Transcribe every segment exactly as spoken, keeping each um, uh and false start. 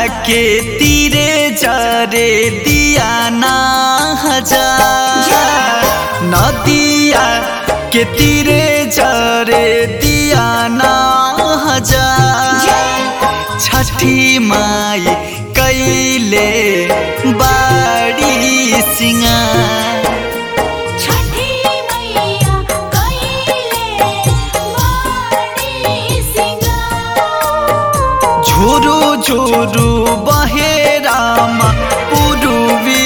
के तीरे जरे दिया ना हजार, नदिया के तीरे जरे दिया ना हजार। छठी माई कैले बाड़ी सिंगार, छठी मैया कैले बाड़ी सिंगार। झुरु झुरु बहे रामा पुरुवी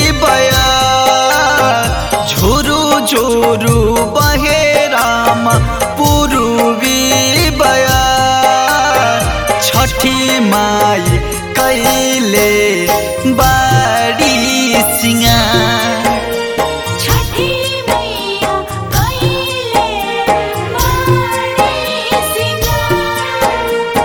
बयार, झुरु झुरु बहे रामा पुरुवी बयार। छठी माई कैले बाड़ी सिंगार, छठी मैया कैले बाड़ी सिंगार।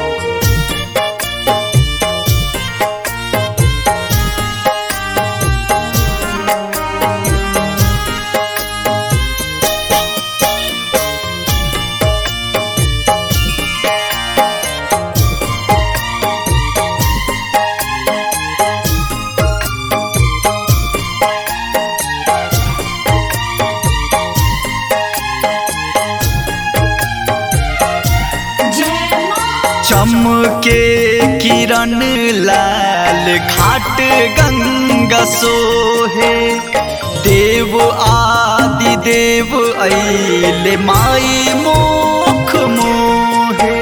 चमके किरण लाल घाट गंगा सोहे, देव आदि देव अइले माई मुख मोहे।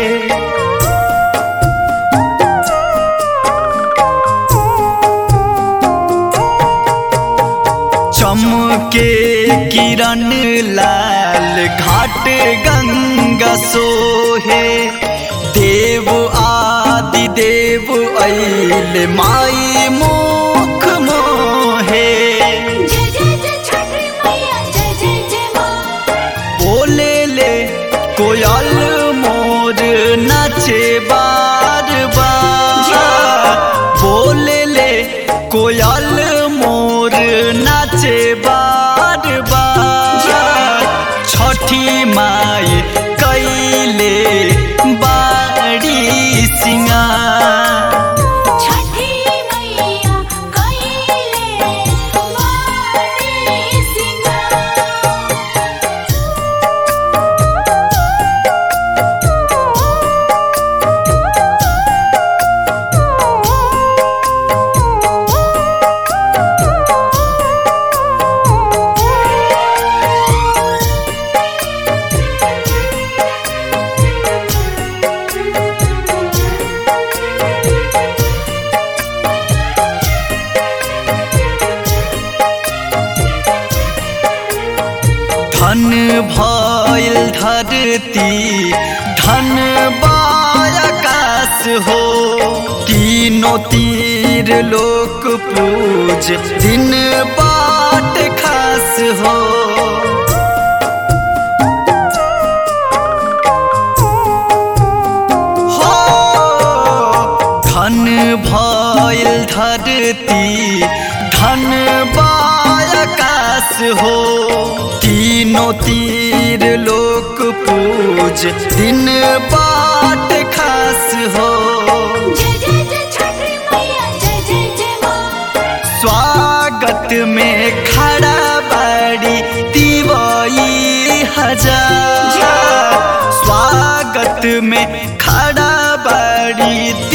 चमके किरण लाल घाट गंगा सोहे, देव आदि देव अइले माई मुख मोहे। जय जय जय छठी मैया जय जय जय माँ। बोले ले कोयल मोर नाचे बार बार, बोले ले कोयल मोर नाचे बार बार। छठी माई कैले बाड़ी सिंगार, छठी मैया कैले बाड़ी सिंगार। धन भइल धरती धन आकाश हो, तीनों तीर लोक पूज दिन बाट खास हो। हो धन भइल धरती धन आकाश हो, तीनों तीर लोक पूज दिन बाट खास हो। जय जय जय छठी मैया जय जय जय माँ। स्वागत में खड़ा बाड़ी तिवई हजार, स्वागत में खड़ा बाड़ी